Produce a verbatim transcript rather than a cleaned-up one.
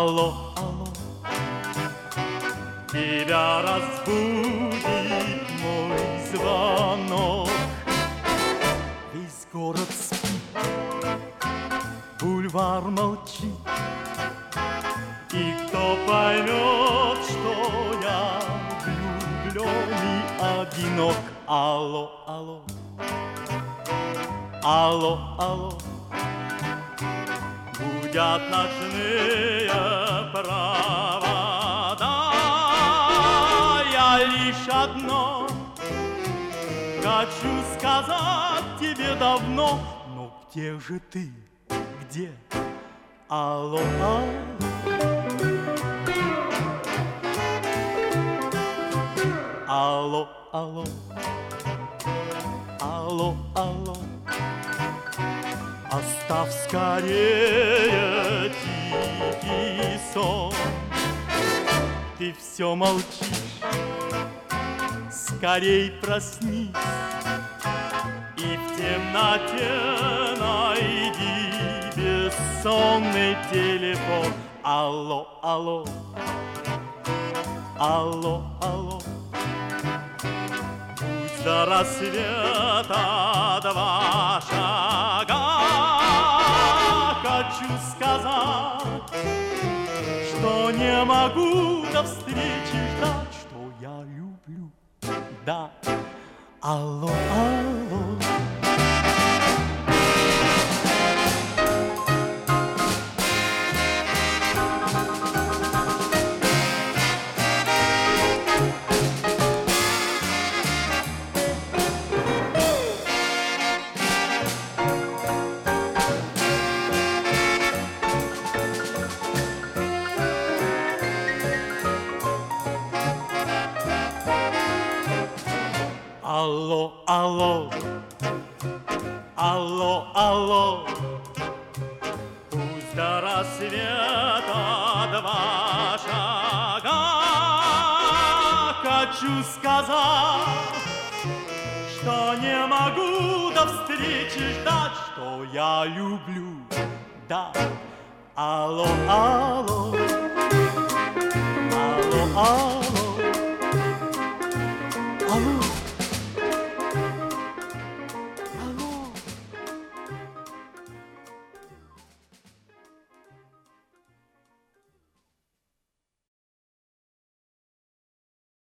Алло, алло, тебя разбудит мой звонок. Весь город спит, бульвар молчит, и кто поймет, что я влюблен и одинок? Алло, алло, алло, алло, гудят ночные провода. Я лишь одно хочу сказать тебе давно. Но где же ты? Где? Алло, алло. Алло, алло, алло, алло, оставь скорее тихий сон. Ты все молчишь, скорей проснись и в темноте найди бессонный телефон. Алло, алло, алло, алло, пусть до рассвета два шага. Хочу сказать, что не могу до встречи ждать, что я люблю, да. Алло, алло. Алло, алло, алло, алло, пусть до рассвета два шага. Хочу сказать, что не могу до встречи ждать, что я люблю, да. Алло, алло, алло, алло.